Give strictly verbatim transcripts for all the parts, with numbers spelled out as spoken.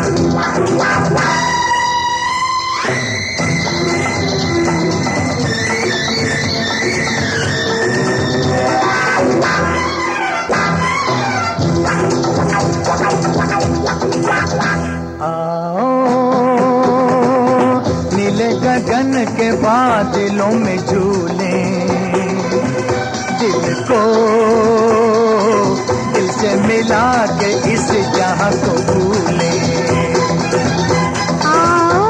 गगन के बादलों में झूले, दिल को दिल से मिला के इस जहां को भूले। आओ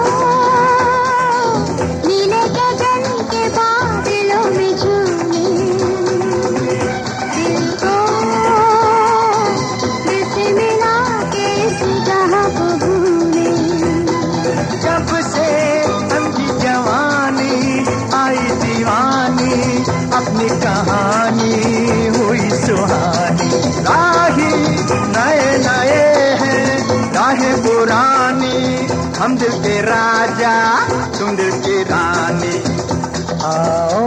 नीले गगन के बादलों में झूले, दिल को दिल से मिला के इस जहां को भूले। जब से अपनी कहानी हुई सुहानी, राही नए नए हैं राहें पुरानी, हम दिल के राजा तुम दिल की रानी। आओ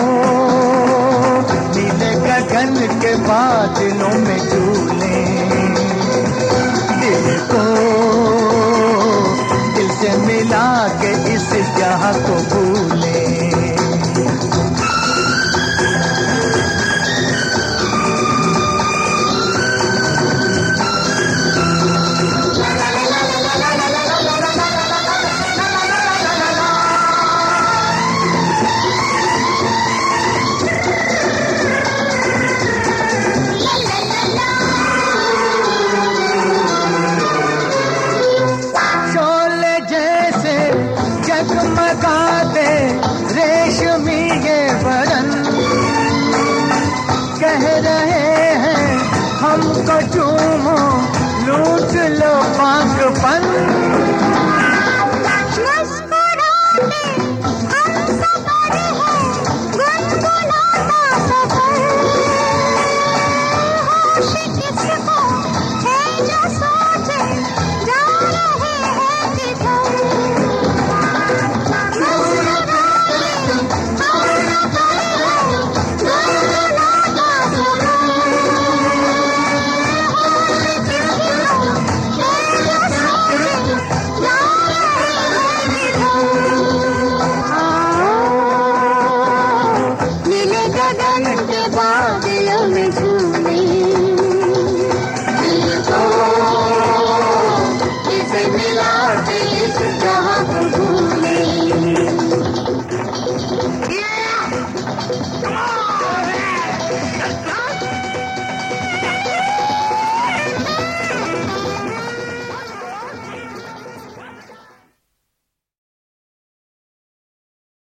नीले गगन के बादलों में झूले, दिल को दिल से मिला के इस जहां को भूले। जगमगाते रेशमी ये बदन, कह रहे हैं हमको चूमो लूट लो पागपन।